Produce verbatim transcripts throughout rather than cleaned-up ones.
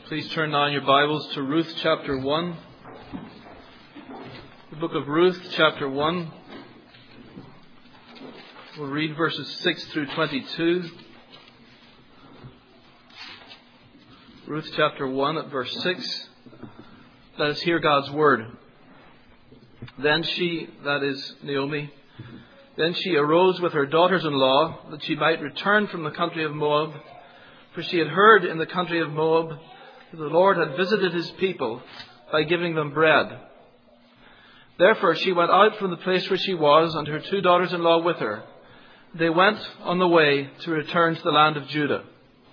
Please turn now in your Bibles to Ruth chapter one. The book of Ruth chapter one. We'll read verses six through twenty-two. Ruth chapter one at verse six. Let us hear God's word. Then she, that is Naomi, then she arose with her daughters-in-law that she might return from the country of Moab. For she had heard in the country of Moab that the Lord had visited his people by giving them bread. Therefore she went out from the place where she was, and her two daughters-in-law with her. They went on the way to return to the land of Judah.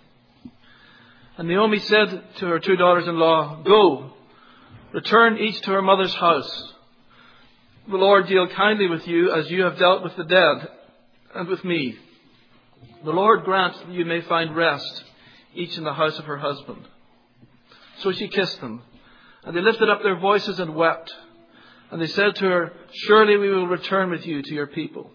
And Naomi said to her two daughters-in-law, Go, return each to her mother's house. The Lord deal kindly with you as you have dealt with the dead and with me. The Lord grant that you may find rest, each in the house of her husband. So she kissed them, and they lifted up their voices and wept. And they said to her, Surely we will return with you to your people.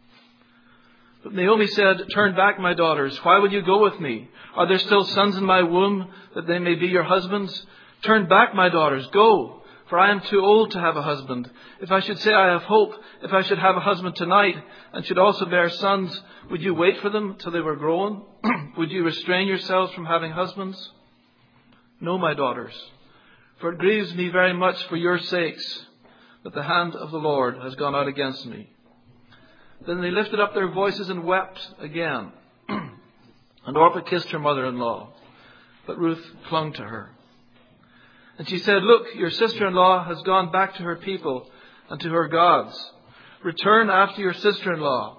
But Naomi said, Turn back, my daughters. Why will you go with me? Are there still sons in my womb, that they may be your husbands? Turn back, my daughters. Go, for I am too old to have a husband. If I should say I have hope, if I should have a husband tonight, and should also bear sons, would you wait for them till they were grown? Would you restrain yourselves from having husbands? No, my daughters, for it grieves me very much for your sakes that the hand of the Lord has gone out against me. Then they lifted up their voices and wept again. And Orpah kissed her mother-in-law, but Ruth clung to her. And she said, Look, your sister-in-law has gone back to her people and to her gods. Return after your sister-in-law.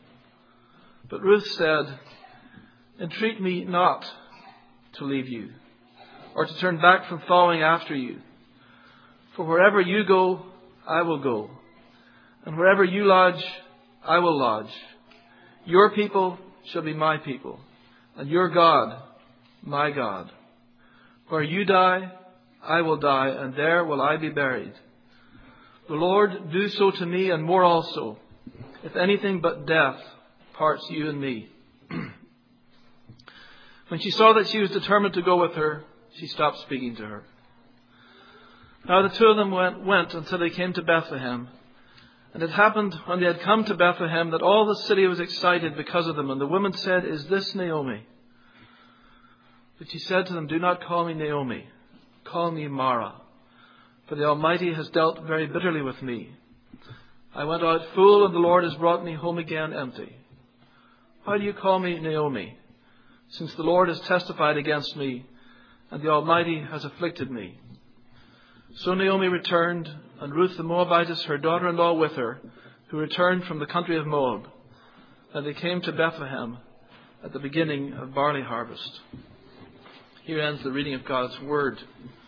But Ruth said, Entreat me not to leave you, or to turn back from following after you. For wherever you go, I will go. And wherever you lodge, I will lodge. Your people shall be my people, and your God, my God. Where you die, I will die, and there will I be buried. The Lord do so to me, and more also, if anything but death parts you and me. When she saw that she was determined to go with her, she stopped speaking to her. Now the two of them went, went until they came to Bethlehem. And it happened when they had come to Bethlehem that all the city was excited because of them. And the women said, Is this Naomi? But she said to them, Do not call me Naomi. Call me Mara. For the Almighty has dealt very bitterly with me. I went out full, and the Lord has brought me home again empty. Why do you call me Naomi? Since the Lord has testified against me, and the Almighty has afflicted me. So Naomi returned, and Ruth the Moabitess, her daughter-in-law, with her, who returned from the country of Moab. And they came to Bethlehem at the beginning of barley harvest. Here ends the reading of God's Word.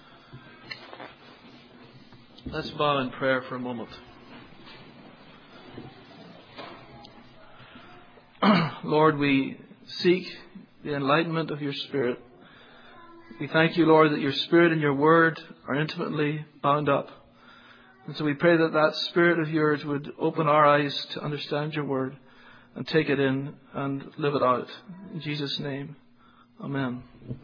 Let's bow in prayer for a moment. Lord, we seek the enlightenment of your Spirit. We thank you, Lord, that your Spirit and your Word are intimately bound up. And so we pray that that Spirit of yours would open our eyes to understand your Word and take it in and live it out. In Jesus' name, amen.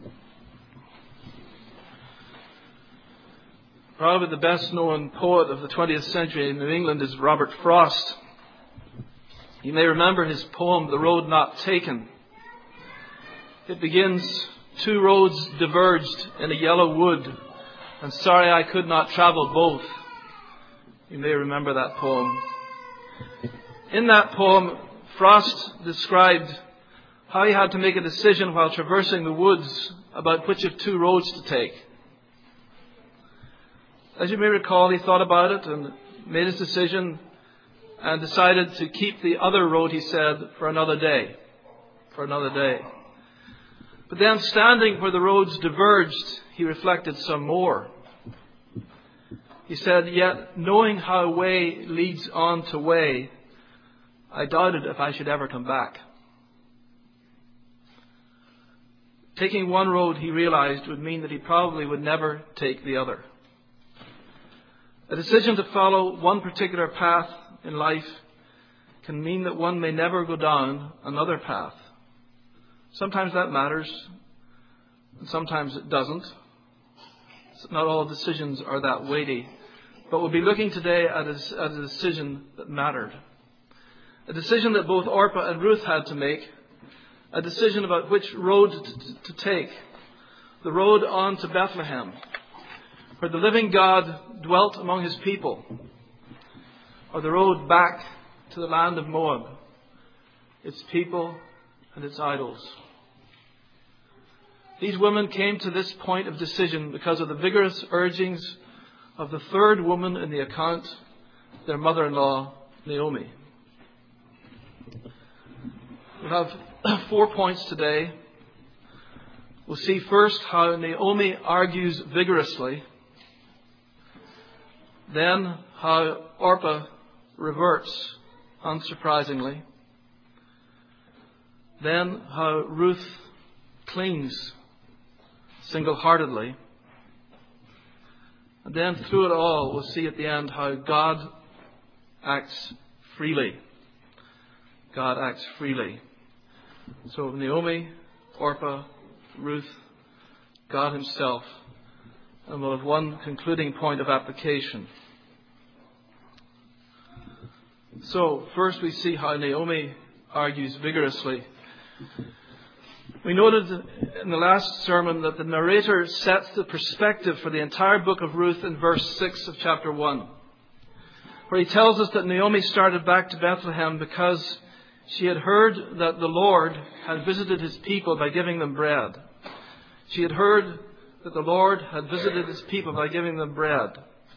Probably the best known poet of the twentieth century in New England is Robert Frost. You may remember his poem, The Road Not Taken. It begins, Two roads diverged in a yellow wood, and sorry I could not travel both. You may remember that poem. In that poem, Frost described how he had to make a decision while traversing the woods about which of two roads to take. As you may recall, he thought about it and made his decision and decided to keep the other road, he said, for another day. For another day. But then, standing where the roads diverged, he reflected some more. He said, Yet, knowing how way leads on to way, I doubted if I should ever come back. Taking one road, he realized, would mean that he probably would never take the other. A decision to follow one particular path in life can mean that one may never go down another path. Sometimes that matters, and sometimes it doesn't. not all decisions are that weighty. But we'll be looking today at a, at a decision that mattered. A decision that both Orpah and Ruth had to make. A decision about which road to, to take. The road on to Bethlehem, where the living God dwelt among his people. Or the road back to the land of Moab, its people and its idols. These women came to this point of decision because of the vigorous urgings of the third woman in the account, their mother-in-law, Naomi. We have four points today. We'll see first how Naomi argues vigorously. Then how Orpah reverts, unsurprisingly. Then how Ruth clings single-heartedly. And then through it all, we'll see at the end how God acts freely. God acts freely. So Naomi, Orpah, Ruth, God himself. And we'll have one concluding point of application. So, first we see how Naomi argues vigorously. We noted in the last sermon that the narrator sets the perspective for the entire book of Ruth in verse six of chapter one, where he tells us that Naomi started back to Bethlehem because she had heard that the Lord had visited his people by giving them bread. She had heard that the Lord had visited his people by giving them bread.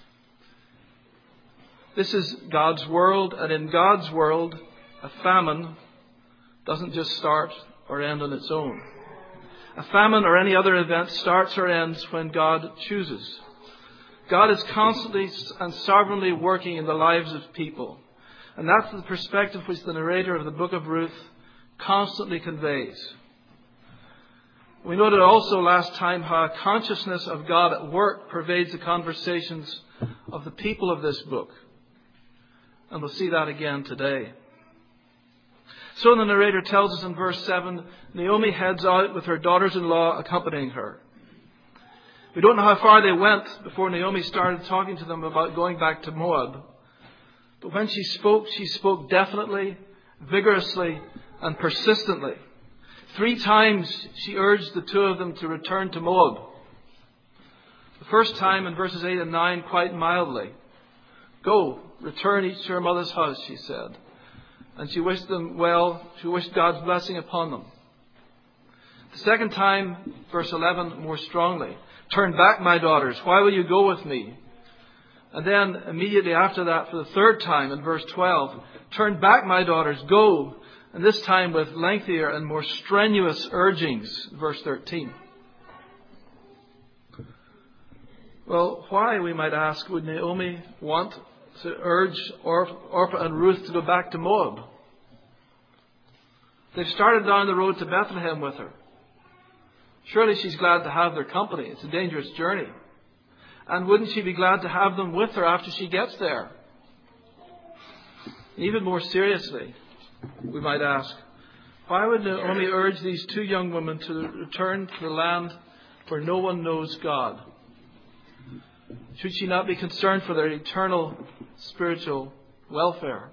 This is God's world, and in God's world, a famine doesn't just start or end on its own. A famine or any other event starts or ends when God chooses. God is constantly and sovereignly working in the lives of people. And that's the perspective which the narrator of the book of Ruth constantly conveys. We noted also last time how a consciousness of God at work pervades the conversations of the people of this book. And we'll see that again today. So the narrator tells us in verse seven, Naomi heads out with her daughters-in-law accompanying her. We don't know how far they went before Naomi started talking to them about going back to Moab. But when she spoke, she spoke definitely, vigorously, and persistently. Three times she urged the two of them to return to Moab. The first time in verses eight and nine, quite mildly. Go, return each to her mother's house, she said. And she wished them well. She wished God's blessing upon them. The second time, verse eleven, more strongly. Turn back, my daughters. Why will you go with me? And then immediately after that, for the third time in verse twelve, turn back, my daughters, go. And this time with lengthier and more strenuous urgings, verse thirteen. Well, why, we might ask, would Naomi want to urge Orpah and Ruth to go back to Moab? They've started down the road to Bethlehem with her. Surely she's glad to have their company. It's a dangerous journey. And wouldn't she be glad to have them with her after she gets there? Even more seriously, we might ask, why would Naomi urge these two young women to return to the land where no one knows God? Should she not be concerned for their eternal spiritual welfare?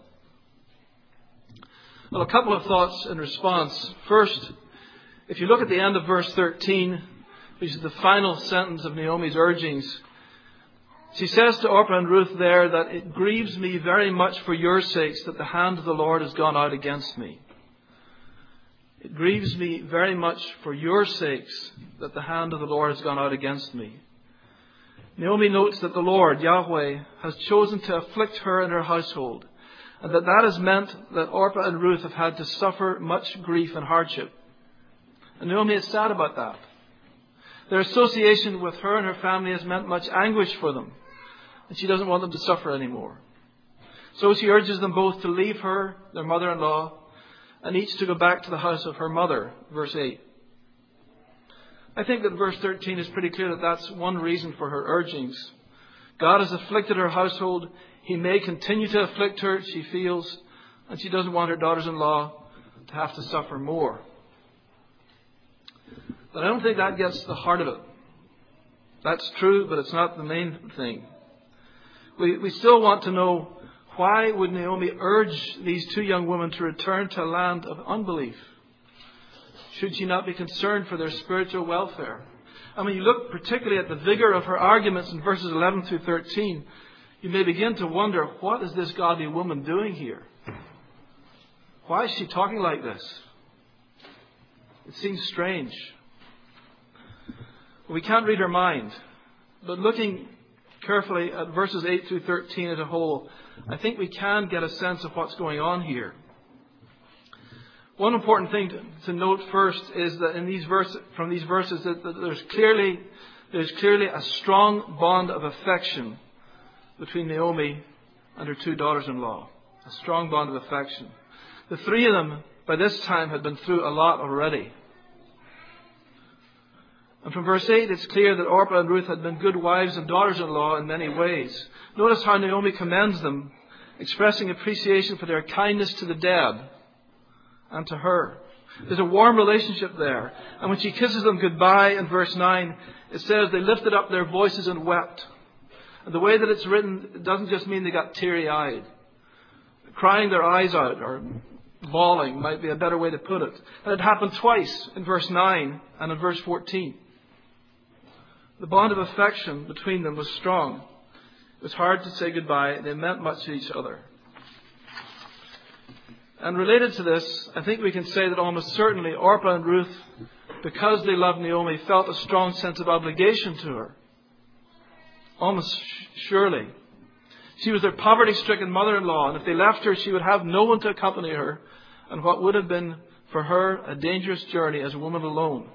Well, a couple of thoughts in response. First, if you look at the end of verse thirteen, which is the final sentence of Naomi's urgings, she says to Orpah and Ruth there that it grieves me very much for your sakes that the hand of the Lord has gone out against me. It grieves me very much for your sakes that the hand of the Lord has gone out against me. Naomi notes that the Lord, Yahweh, has chosen to afflict her and her household, and that that has meant that Orpah and Ruth have had to suffer much grief and hardship. And Naomi is sad about that. Their association with her and her family has meant much anguish for them, and she doesn't want them to suffer anymore. So she urges them both to leave her, their mother-in-law, and each to go back to the house of her mother, verse eight. I think that verse thirteen is pretty clear that that's one reason for her urgings. God has afflicted her household. He may continue to afflict her, she feels, and she doesn't want her daughters-in-law to have to suffer more. But I don't think that gets to the heart of it. That's true, but it's not the main thing. We, we still want to know, why would Naomi urge these two young women to return to a land of unbelief? Should she not be concerned for their spiritual welfare? And when you look particularly at the vigor of her arguments in verses eleven through thirteen, you may begin to wonder, what is this godly woman doing here? Why is she talking like this? It seems strange. We can't read her mind, but looking carefully at verses eight through thirteen as a whole, I think we can get a sense of what's going on here. One important thing to, to note first is that in these verses, from these verses, that, that there's clearly there's clearly a strong bond of affection between Naomi and her two daughters-in-law. A strong bond of affection. The three of them, by this time, had been through a lot already. And from verse eight, it's clear that Orpah and Ruth had been good wives and daughters-in-law in many ways. Notice how Naomi commends them, expressing appreciation for their kindness to the dead and to her. There's a warm relationship there. And when she kisses them goodbye in verse nine, it says they lifted up their voices and wept. And the way that it's written, it doesn't just mean they got teary-eyed. Crying their eyes out, or bawling, might be a better way to put it. And it happened twice in verse nine and in verse fourteen. The bond of affection between them was strong. It was hard to say goodbye. They meant much to each other. And related to this, I think we can say that almost certainly Orpah and Ruth, because they loved Naomi, felt a strong sense of obligation to her. Almost surely. She was their poverty-stricken mother-in-law, and if they left her, she would have no one to accompany her, and what would have been for her a dangerous journey as a woman alone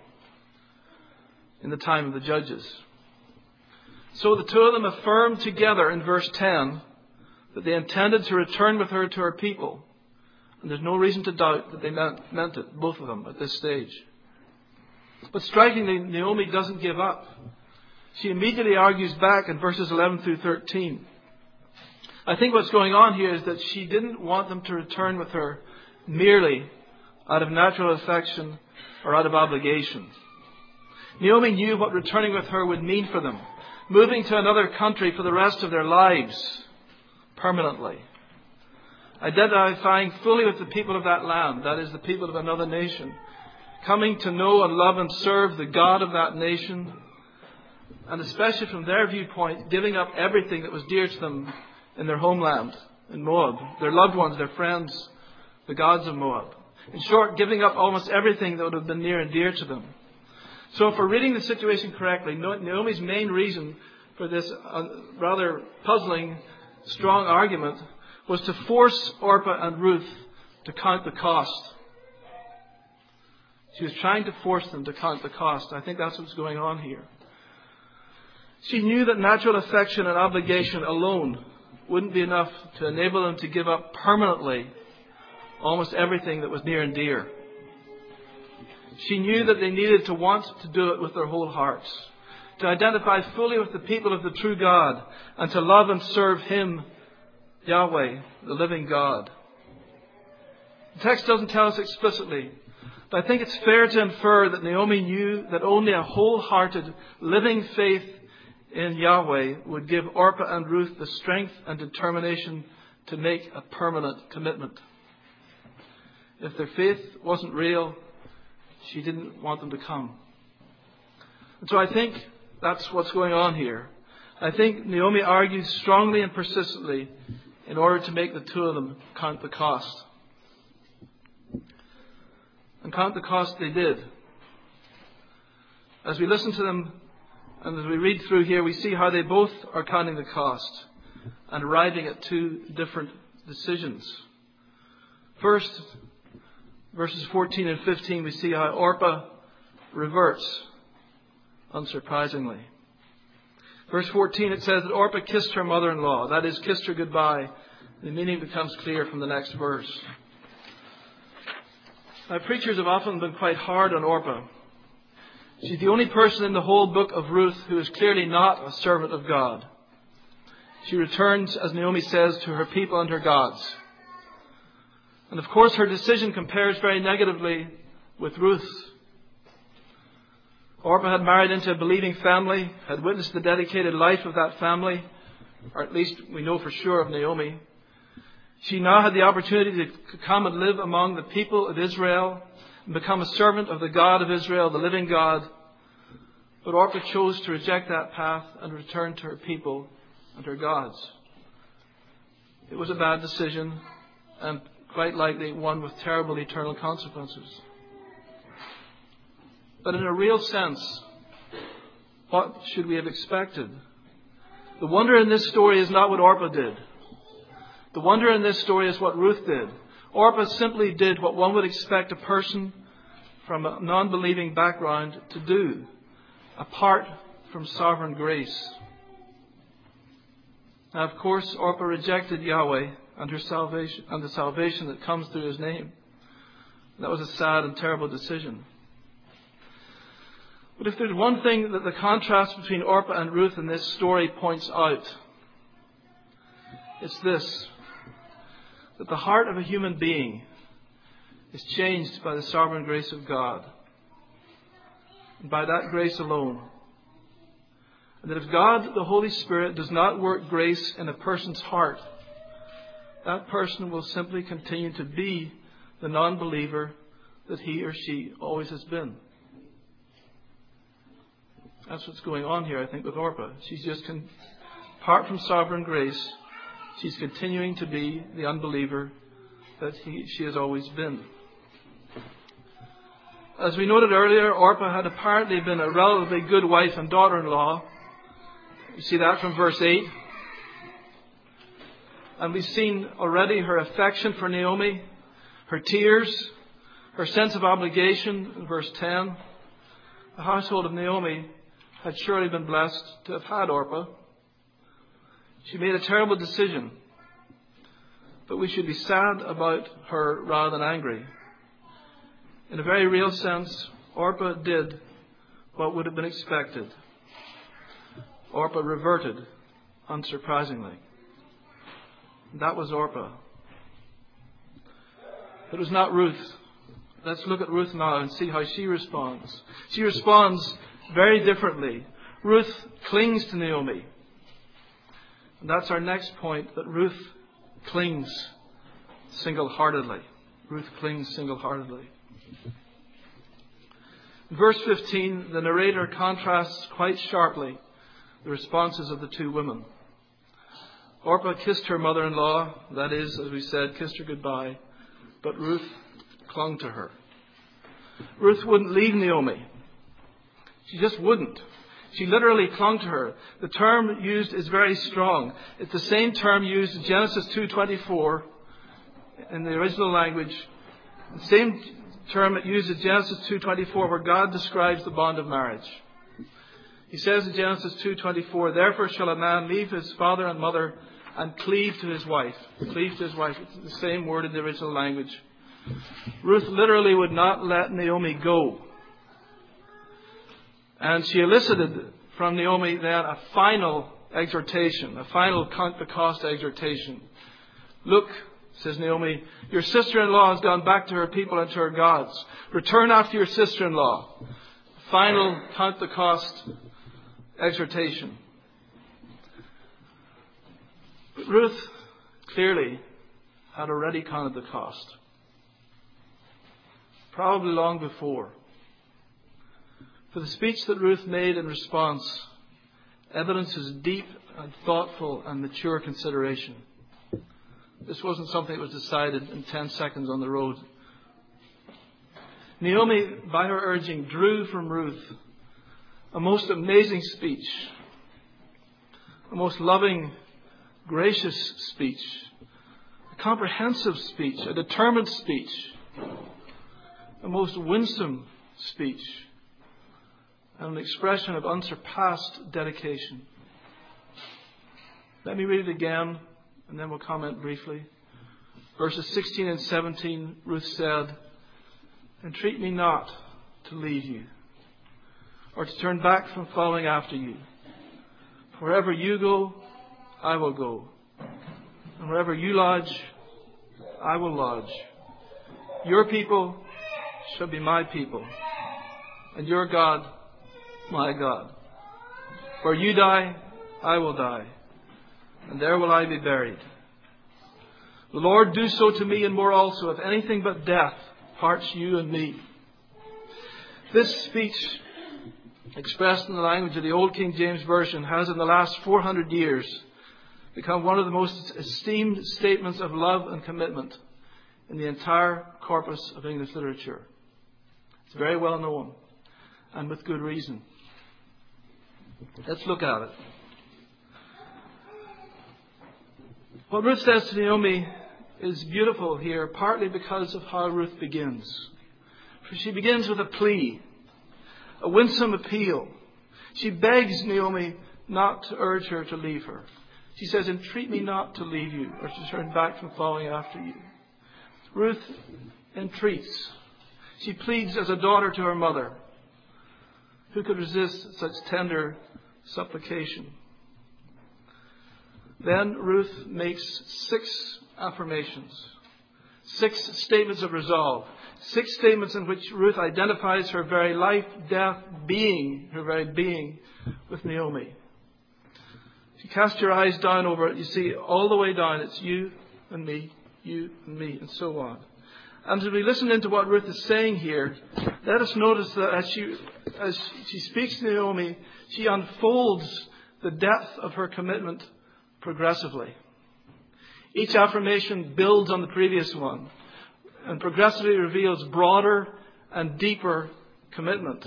in the time of the judges. So the two of them affirmed together in verse ten that they intended to return with her to her people. And there's no reason to doubt that they meant, meant it, both of them, at this stage. But strikingly, Naomi doesn't give up. She immediately argues back in verses eleven through thirteen. I think what's going on here is that she didn't want them to return with her merely out of natural affection or out of obligation. Naomi knew what returning with her would mean for them. Moving to another country for the rest of their lives, permanently. Identifying fully with the people of that land, that is, the people of another nation. Coming to know and love and serve the God of that nation. And especially from their viewpoint, giving up everything that was dear to them in their homeland, in Moab. Their loved ones, their friends, the gods of Moab. In short, giving up almost everything that would have been near and dear to them. So if we're reading the situation correctly, Naomi's main reason for this uh, rather puzzling, strong argument was to force Orpah and Ruth to count the cost. She was trying to force them to count the cost. I think that's what's going on here. She knew that natural affection and obligation alone wouldn't be enough to enable them to give up permanently almost everything that was near and dear. She knew that they needed to want to do it with their whole hearts, to identify fully with the people of the true God, and to love and serve Him, Yahweh, the living God. The text doesn't tell us explicitly, but I think it's fair to infer that Naomi knew that only a wholehearted, living faith in Yahweh would give Orpah and Ruth the strength and determination to make a permanent commitment. If their faith wasn't real, she didn't want them to come. And so I think that's what's going on here. I think Naomi argues strongly and persistently in order to make the two of them count the cost. And count the cost they did. As we listen to them and as we read through here, we see how they both are counting the cost and arriving at two different decisions. First, verses fourteen and fifteen, we see how Orpah reverts, unsurprisingly. Verse fourteen, it says that Orpah kissed her mother-in-law. That is, kissed her goodbye. The meaning becomes clear from the next verse. Now, preachers have often been quite hard on Orpah. She's the only person in the whole book of Ruth who is clearly not a servant of God. She returns, as Naomi says, to her people and her gods. And of course her decision compares very negatively with Ruth's. Orpah had married into a believing family, had witnessed the dedicated life of that family, or at least we know for sure of Naomi. She now had the opportunity to come and live among the people of Israel and become a servant of the God of Israel, the living God. But Orpah chose to reject that path and return to her people and her gods. It was a bad decision, and quite likely one with terrible eternal consequences. But in a real sense, what should we have expected? The wonder in this story is not what Orpah did. The wonder in this story is what Ruth did. Orpah simply did what one would expect a person from a non-believing background to do, apart from sovereign grace. Now, of course, Orpah rejected Yahweh and her salvation and the salvation that comes through His name. That was a sad and terrible decision. But if there's one thing that the contrast between Orpah and Ruth in this story points out, it's this: that the heart of a human being is changed by the sovereign grace of God, and by that grace alone. And that if God, the Holy Spirit, does not work grace in a person's heart, that person will simply continue to be the non-believer that he or she always has been. That's what's going on here, I think, with Orpah. She's just, con- apart from sovereign grace, she's continuing to be the unbeliever that he, she has always been. As we noted earlier, Orpah had apparently been a relatively good wife and daughter-in-law. You see that from verse eight. And we've seen already her affection for Naomi, her tears, her sense of obligation in verse ten. The household of Naomi had surely been blessed to have had Orpah. She made a terrible decision, but we should be sad about her rather than angry. In a very real sense, Orpah did what would have been expected. Orpah reverted, unsurprisingly. That was Orpah. It was not Ruth. Let's look at Ruth now and see how she responds. She responds very differently. Ruth clings to Naomi. And that's our next point, that Ruth clings single-heartedly. Ruth clings single-heartedly. In verse fifteen, the narrator contrasts quite sharply the responses of the two women. Orpah kissed her mother-in-law, that is, as we said, kissed her goodbye, but Ruth clung to her. Ruth wouldn't leave Naomi. She just wouldn't. She literally clung to her. The term used is very strong. It's the same term used in Genesis two twenty-four in the original language. The same term used in Genesis two twenty-four where God describes the bond of marriage. He says in Genesis two twenty-four, "Therefore shall a man leave his father and mother and cleave to his wife." Cleave to his wife. It's the same word in the original language. Ruth literally would not let Naomi go. And she elicited from Naomi then a final exhortation, a final count the cost exhortation. "Look," says Naomi, "your sister-in-law has gone back to her people and to her gods. Return after your sister-in-law." Final count the cost exhortation. But Ruth clearly had already counted the cost. Probably long before. For the speech that Ruth made in response evidences deep and thoughtful and mature consideration. This wasn't something that was decided in ten seconds on the road. Naomi, by her urging, drew from Ruth a most amazing speech, a most loving, gracious speech, a comprehensive speech, a determined speech, a most winsome speech, and an expression of unsurpassed dedication. Let me read it again, and then we'll comment briefly. Verses sixteen and seventeen, Ruth said, "Entreat me not to leave you, or to turn back from following after you. For wherever you go, I will go. And wherever you lodge, I will lodge. Your people shall be my people, and your God my God. Where you die, I will die, and there will I be buried. The Lord do so to me and more also, if anything but death parts you and me. This speech, expressed in the language of the Old King James Version, has in the last four hundred years become one of the most esteemed statements of love and commitment in the entire corpus of English literature. It's very well known, and with good reason. Let's look at it. What Ruth says to Naomi is beautiful here, partly because of how Ruth begins. For she begins with a plea, a winsome appeal. She begs Naomi not to urge her to leave her. She says, entreat me not to leave you or to turn back from following after you. Ruth entreats. She pleads as a daughter to her mother. Who could resist such tender supplication? Then Ruth makes six affirmations, six statements of resolve, six statements in which Ruth identifies her very life, death, being, her very being with Naomi. If you cast your eyes down over it, you see all the way down, it's you and me, you and me, and so on. And as we listen into what Ruth is saying here, let us notice that as she, as she speaks to Naomi, she unfolds the depth of her commitment progressively. Each affirmation builds on the previous one and progressively reveals broader and deeper commitment.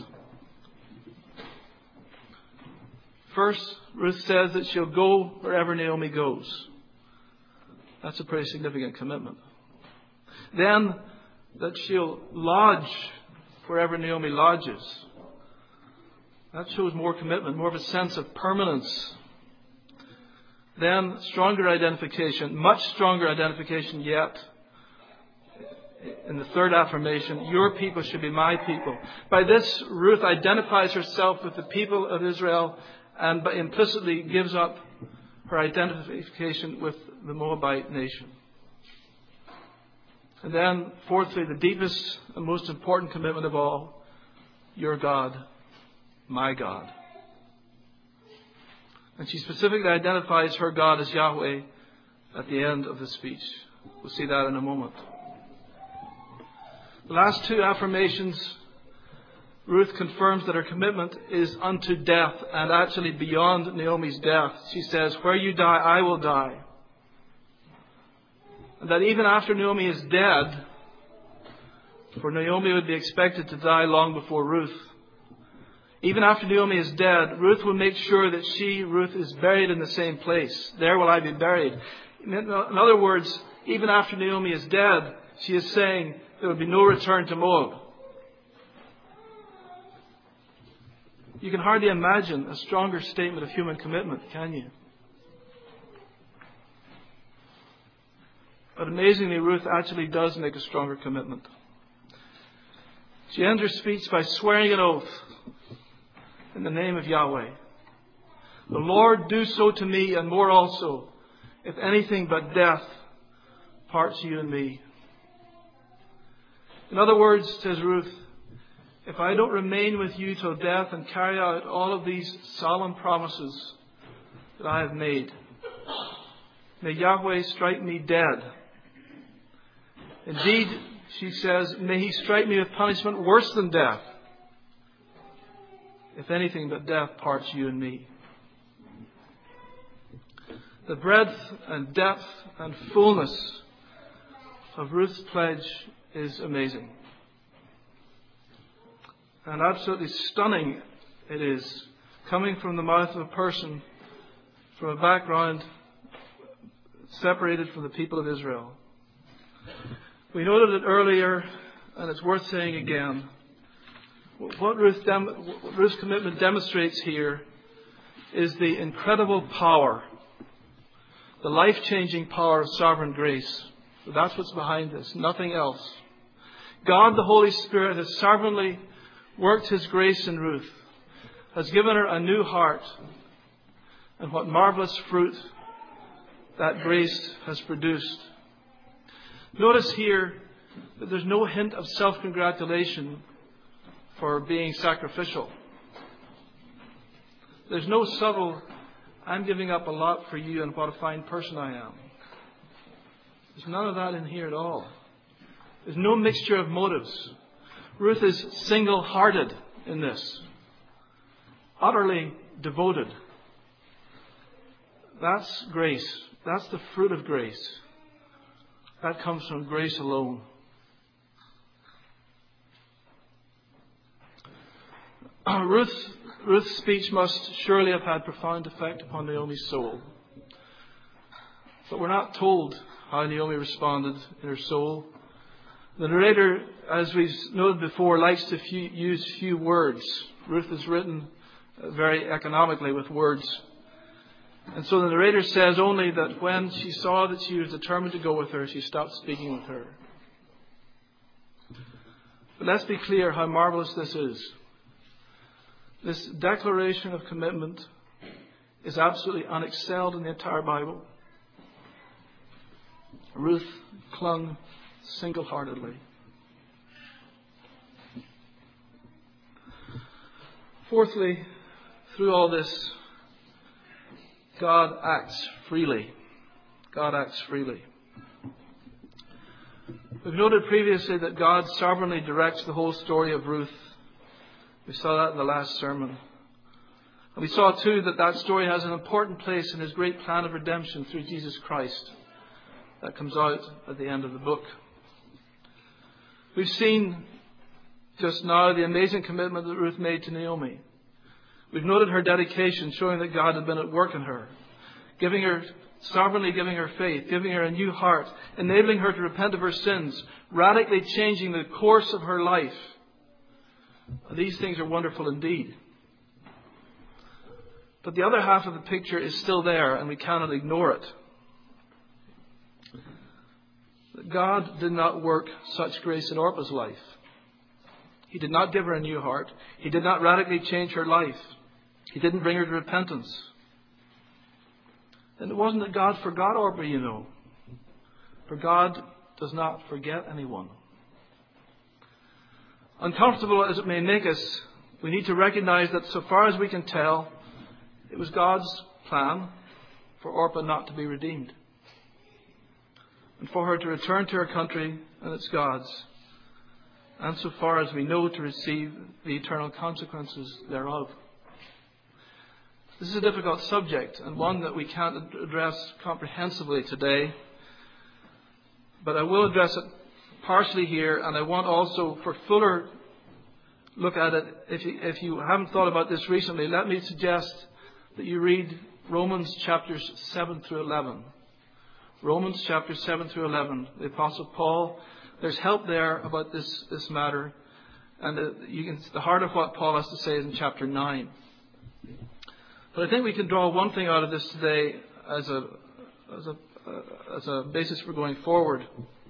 First, Ruth says that she'll go wherever Naomi goes. That's a pretty significant commitment. Then, that she'll lodge wherever Naomi lodges. That shows more commitment, more of a sense of permanence. Then, stronger identification, much stronger identification yet. In the third affirmation, your people should be my people. By this, Ruth identifies herself with the people of Israel and implicitly gives up her identification with the Moabite nation. And then, fourthly, the deepest and most important commitment of all, your God, my God. And she specifically identifies her God as Yahweh at the end of the speech. We'll see that in a moment. The last two affirmations, Ruth confirms that her commitment is unto death and actually beyond Naomi's death. She says, where you die, I will die. And that even after Naomi is dead, for Naomi would be expected to die long before Ruth, even after Naomi is dead, Ruth will make sure that she, Ruth, is buried in the same place. There will I be buried. In other words, even after Naomi is dead, she is saying there will be no return to Moab. You can hardly imagine a stronger statement of human commitment, can you? But amazingly, Ruth actually does make a stronger commitment. She ends her speech by swearing an oath in the name of Yahweh. The Lord do so to me and more also, if anything but death parts you and me. In other words, says Ruth, if I don't remain with you till death and carry out all of these solemn promises that I have made, may Yahweh strike me dead. Indeed, she says, may He strike me with punishment worse than death, if anything but death parts you and me. The breadth and depth and fullness of Ruth's pledge is amazing. And absolutely stunning it is, coming from the mouth of a person from a background separated from the people of Israel. We noted it earlier, and it's worth saying again. What, Ruth dem- what Ruth's commitment demonstrates here is the incredible power, the life-changing power of sovereign grace. That's what's behind this, nothing else. God, the Holy Spirit, has sovereignly worked His grace in Ruth, has given her a new heart, and what marvelous fruit that grace has produced. Notice here that there's no hint of self-congratulation for being sacrificial. There's no subtle, I'm giving up a lot for you and what a fine person I am. There's none of that in here at all. There's no mixture of motives. Ruth is single-hearted in this. Utterly devoted. That's grace. That's the fruit of grace. That comes from grace alone. Ruth's, Ruth's speech must surely have had profound effect upon Naomi's soul. But we're not told how Naomi responded in her soul. The narrator, as we've noted before, likes to few, use few words. Ruth is written very economically with words. And so the narrator says only that when she saw that she was determined to go with her, she stopped speaking with her. But let's be clear how marvelous this is. This declaration of commitment is absolutely unexcelled in the entire Bible. Ruth clung single-heartedly. Fourthly, through all this, God acts freely. God acts freely. We've noted previously that God sovereignly directs the whole story of Ruth. We saw that in the last sermon. And we saw too that that story has an important place in His great plan of redemption through Jesus Christ. That comes out at the end of the book. We've seen just now the amazing commitment that Ruth made to Naomi. We've noted her dedication, showing that God had been at work in her, giving her, sovereignly giving her faith, giving her a new heart, enabling her to repent of her sins, radically changing the course of her life. These things are wonderful indeed. But the other half of the picture is still there, and we cannot ignore it. God did not work such grace in Orpah's life. He did not give her a new heart. He did not radically change her life. He didn't bring her to repentance. And it wasn't that God forgot Orpah, you know. For God does not forget anyone. Uncomfortable as it may make us, we need to recognize that so far as we can tell, it was God's plan for Orpah not to be redeemed. And for her to return to her country and its gods. And so far as we know, to receive the eternal consequences thereof. This is a difficult subject and one that we can't address comprehensively today. But I will address it partially here, and I want also for fuller look at it. If you, if you haven't thought about this recently, let me suggest that you read Romans chapters seven through eleven. Romans chapters seven through eleven. The Apostle Paul, there's help there about this, this matter. And uh, you can, the heart of what Paul has to say is in chapter nine. But I think we can draw one thing out of this today as a, as a, uh, as a basis for going forward.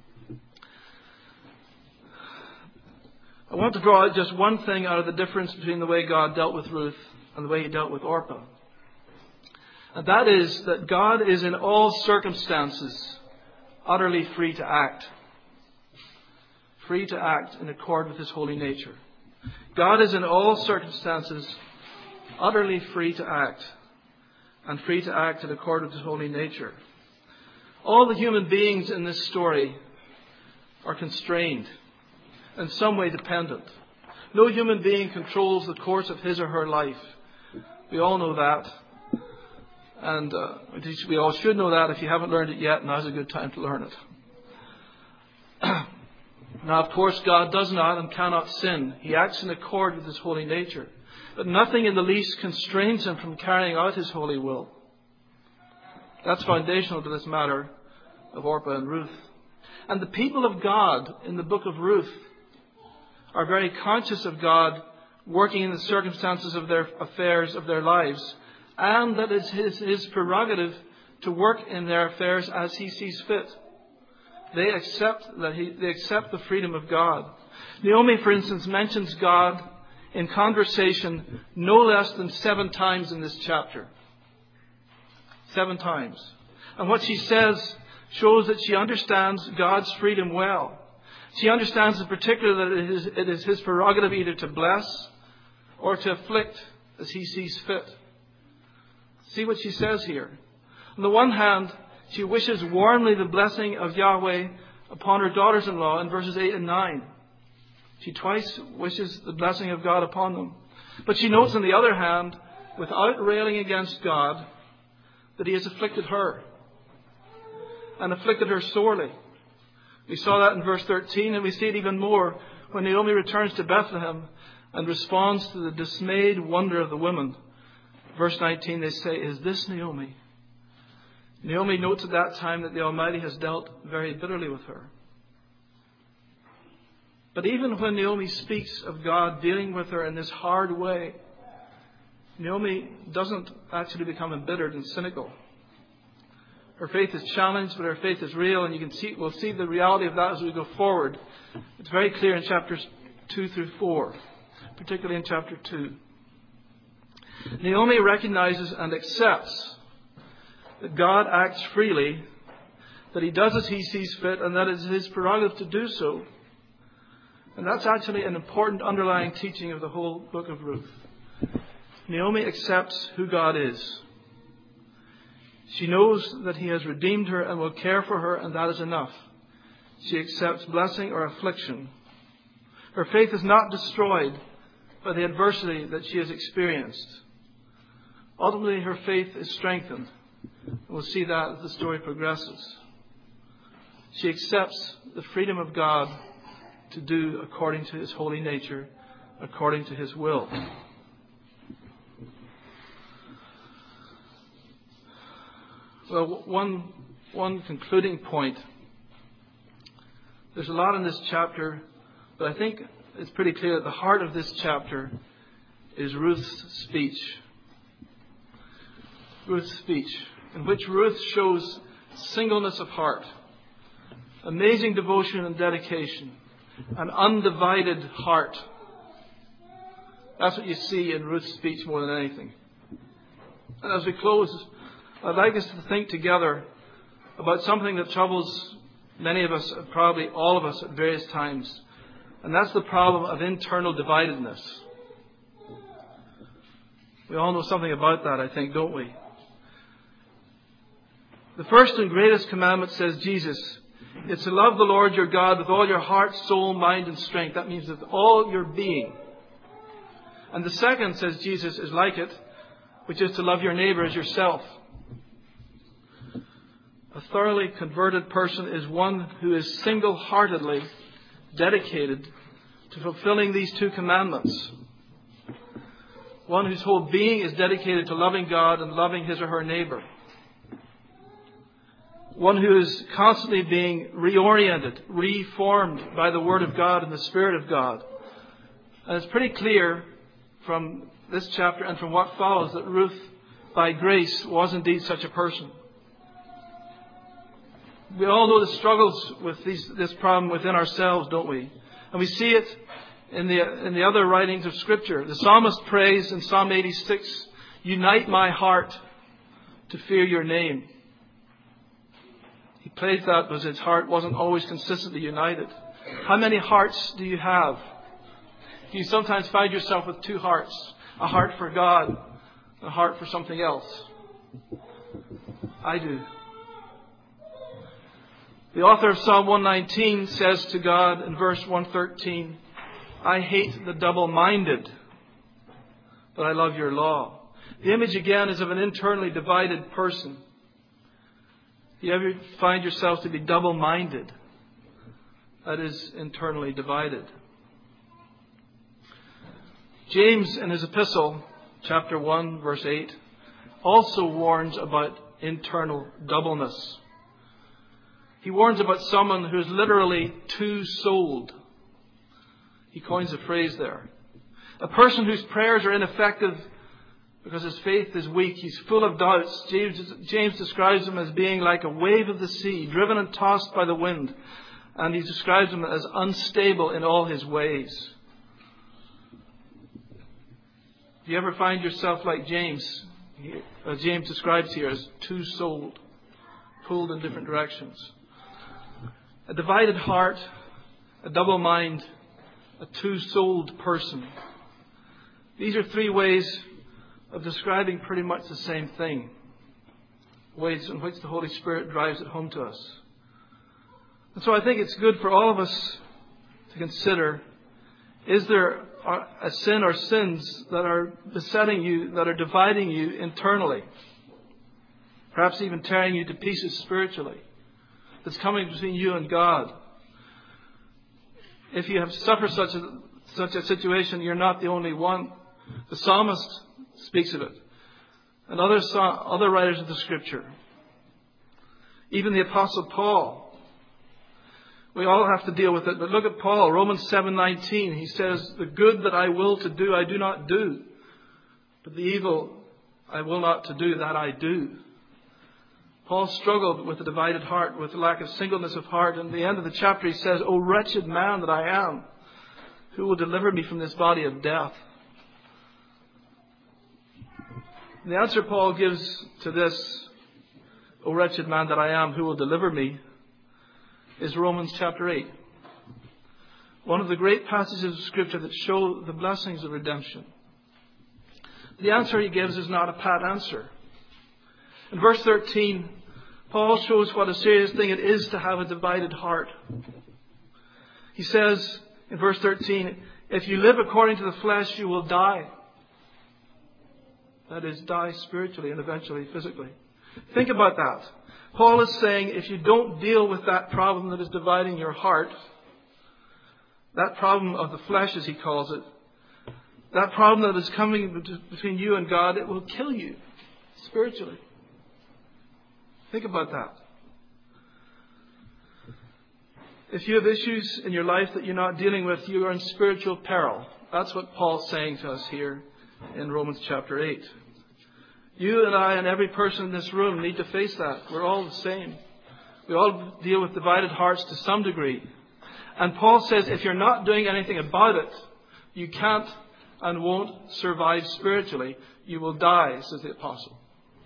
I want to draw out just one thing out of the difference between the way God dealt with Ruth and the way He dealt with Orpah. And that is that God is in all circumstances utterly free to act. Free to act in accord with His holy nature. God is in all circumstances utterly free to act. And free to act in accord with His holy nature. All the human beings in this story are constrained. In some way dependent. No human being controls the course of his or her life. We all know that. And uh, we all should know that. If you haven't learned it yet, now's a good time to learn it. Now, of course, God does not and cannot sin. He acts in accord with His holy nature. But nothing in the least constrains Him from carrying out His holy will. That's foundational to this matter of Orpah and Ruth. And the people of God in the book of Ruth are very conscious of God working in the circumstances of their affairs, of their lives. And that it's his, his prerogative to work in their affairs as He sees fit. They accept that he, they accept the freedom of God. Naomi, for instance, mentions God in conversation no less than seven times in this chapter. Seven times. And what she says shows that she understands God's freedom well. She understands in particular that it is, it is His prerogative either to bless or to afflict as He sees fit. See what she says here. On the one hand, she wishes warmly the blessing of Yahweh upon her daughters-in-law in verses eight and nine. She twice wishes the blessing of God upon them. But she notes, on the other hand, without railing against God, that He has afflicted her, and afflicted her sorely. We saw that in verse thirteen, and we see it even more when Naomi returns to Bethlehem and responds to the dismayed wonder of the women. Verse nineteen, they say, "Is this Naomi?" Naomi notes at that time that the Almighty has dealt very bitterly with her. But even when Naomi speaks of God dealing with her in this hard way, Naomi doesn't actually become embittered and cynical. Her faith is challenged, but her faith is real, and you can see, we'll see the reality of that as we go forward. It's very clear in chapters two through four, particularly in chapter two. Naomi recognizes and accepts that God acts freely, that He does as He sees fit, and that it is His prerogative to do so. And that's actually an important underlying teaching of the whole book of Ruth. Naomi accepts who God is. She knows that He has redeemed her and will care for her, and that is enough. She accepts blessing or affliction. Her faith is not destroyed by the adversity that she has experienced. Ultimately, her faith is strengthened. And we'll see that as the story progresses. She accepts the freedom of God to do according to His holy nature, according to His will. Well, one, one concluding point. There's a lot in this chapter, but I think it's pretty clear that the heart of this chapter is Ruth's speech. Ruth's speech, in which Ruth shows singleness of heart, amazing devotion and dedication, an undivided heart. That's what you see in Ruth's speech more than anything. And as we close, I'd like us to think together about something that troubles many of us, probably all of us at various times. And that's the problem of internal dividedness. We all know something about that, I think, don't we? The first and greatest commandment, says Jesus, is to love the Lord your God with all your heart, soul, mind, and strength. That means with all your being. And the second, says Jesus, is like it, which is to love your neighbor as yourself. A thoroughly converted person is one who is single-heartedly dedicated to fulfilling these two commandments. One whose whole being is dedicated to loving God and loving his or her neighbor. One who is constantly being reoriented, reformed by the Word of God and the Spirit of God. And it's pretty clear from this chapter and from what follows that Ruth, by grace, was indeed such a person. We all know the struggles with these, this problem within ourselves, don't we? And we see it in the, in the other writings of Scripture. The psalmist prays in Psalm eighty-six, "Unite my heart to fear your name." He prays that because his heart wasn't always consistently united. How many hearts do you have? Do you sometimes find yourself with two hearts? A heart for God and a heart for something else? I do. The author of Psalm one nineteen says to God in verse one thirteen, "I hate the double-minded, but I love your law." The image again is of an internally divided person. Do you ever find yourself to be double-minded? That is internally divided. James in his epistle, chapter one, verse eight, also warns about internal doubleness. He warns about someone who is literally two-souled. He coins a phrase there. A person whose prayers are ineffective because his faith is weak. He's full of doubts. James, James describes him as being like a wave of the sea, driven and tossed by the wind. And he describes him as unstable in all his ways. Do you ever find yourself like James? Uh, James describes here as two-souled, pulled in different directions. A divided heart, a double mind, a two-souled person. These are three ways of describing pretty much the same thing. Ways in which the Holy Spirit drives it home to us. And so I think it's good for all of us to consider, is there a sin or sins that are besetting you, that are dividing you internally? Perhaps even tearing you to pieces spiritually. That's coming between you and God. If you have suffered such a, such a situation, you're not the only one. The psalmist speaks of it. And other, other writers of the Scripture. Even the Apostle Paul. We all have to deal with it. But look at Paul, Romans seven nineteen. He says, the good that I will to do, I do not do. But the evil I will not to do, that I do. Paul struggled with a divided heart, with a lack of singleness of heart. And at the end of the chapter he says, O wretched man that I am, who will deliver me from this body of death? And the answer Paul gives to this, O wretched man that I am, who will deliver me, is Romans chapter eight. One of the great passages of Scripture that show the blessings of redemption. The answer he gives is not a pat answer. In verse thirteen, Paul shows what a serious thing it is to have a divided heart. He says in verse thirteen, if you live according to the flesh, you will die. That is, die spiritually and eventually physically. Think about that. Paul is saying if you don't deal with that problem that is dividing your heart, that problem of the flesh as he calls it, that problem that is coming between you and God, it will kill you spiritually. Think about that. If you have issues in your life that you're not dealing with, you are in spiritual peril. That's what Paul's saying to us here in Romans chapter eight. You and I and every person in this room need to face that. We're all the same. We all deal with divided hearts to some degree. And Paul says if you're not doing anything about it, you can't and won't survive spiritually. You will die, says the apostle.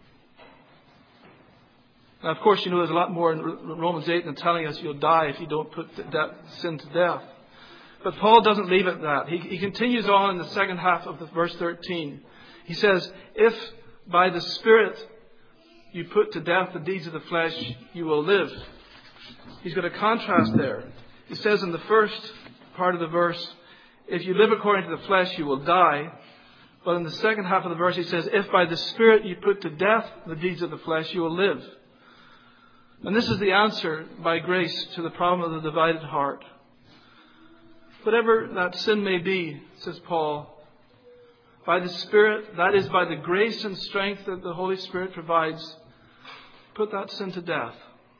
Now, of course, you know there's a lot more in Romans eight than telling us you'll die if you don't put sin to death. But Paul doesn't leave it at that. He, he continues on in the second half of the verse thirteen. He says, if by the Spirit you put to death the deeds of the flesh, you will live. He's got a contrast there. He says in the first part of the verse, if you live according to the flesh, you will die. But in the second half of the verse, he says, if by the Spirit you put to death the deeds of the flesh, you will live. And this is the answer by grace to the problem of the divided heart. Whatever that sin may be, says Paul, by the Spirit, that is by the grace and strength that the Holy Spirit provides, put that sin to death.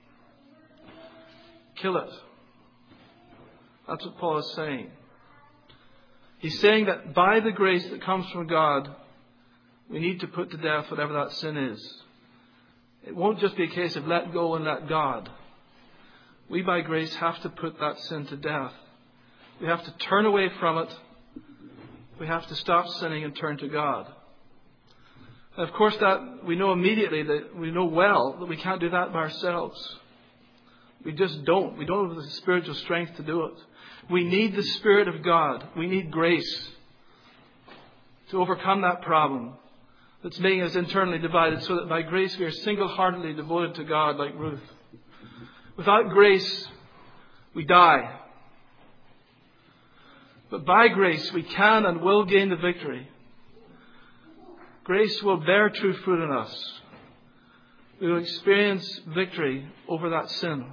Kill it. That's what Paul is saying. He's saying that by the grace that comes from God, we need to put to death whatever that sin is. It won't just be a case of let go and let God. We by grace have to put that sin to death. We have to turn away from it. We have to stop sinning and turn to God. And of course, that we know immediately, that we know well that we can't do that by ourselves. We just don't. We don't have the spiritual strength to do it. We need the Spirit of God. We need grace to overcome that problem that's making us internally divided, so that by grace we are single-heartedly devoted to God like Ruth. Without grace, we die. But by grace, we can and will gain the victory. Grace will bear true fruit in us. We will experience victory over that sin.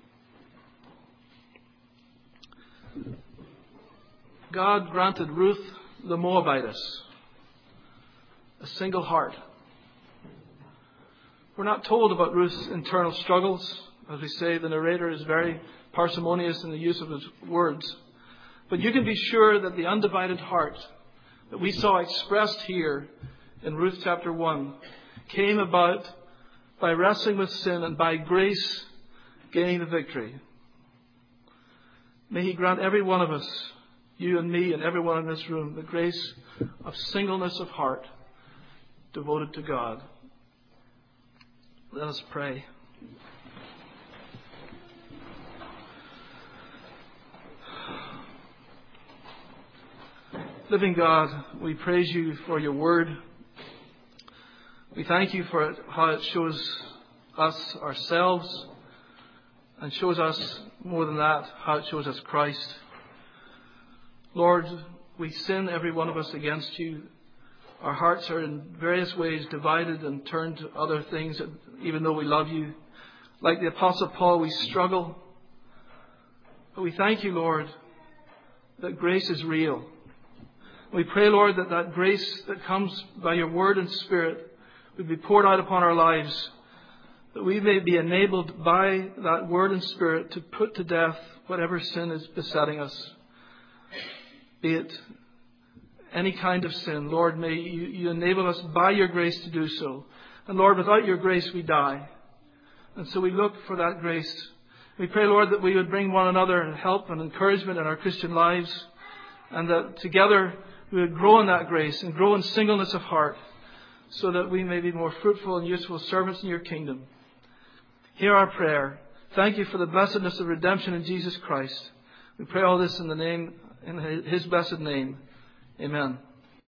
God granted Ruth the Moabitess a single heart. We're not told about Ruth's internal struggles. As we say, the narrator is very parsimonious in the use of his words. But you can be sure that the undivided heart that we saw expressed here in Ruth chapter one came about by wrestling with sin and by grace gaining the victory. May He grant every one of us, you and me and everyone in this room, the grace of singleness of heart devoted to God. Let us pray. Living God, we praise You for Your word. We thank you for it, how it shows us ourselves and shows us more than that, how it shows us Christ. Lord, we sin, every one of us, against you. Our hearts are in various ways divided and turned to other things, even though we love you. Like the Apostle Paul, we struggle. But we thank you, Lord, that grace is real. We pray, Lord, that that grace that comes by your word and spirit would be poured out upon our lives, that we may be enabled by that word and spirit to put to death whatever sin is besetting us. Be it any kind of sin. Lord, may you, you enable us by your grace to do so. And Lord, without your grace we die. And so we look for that grace. We pray, Lord, that we would bring one another help and encouragement in our Christian lives, and that together we would grow in that grace and grow in singleness of heart, so that we may be more fruitful and useful servants in your kingdom. Hear our prayer. Thank you for the blessedness of redemption in Jesus Christ. We pray all this in the name, in his blessed name. Amen.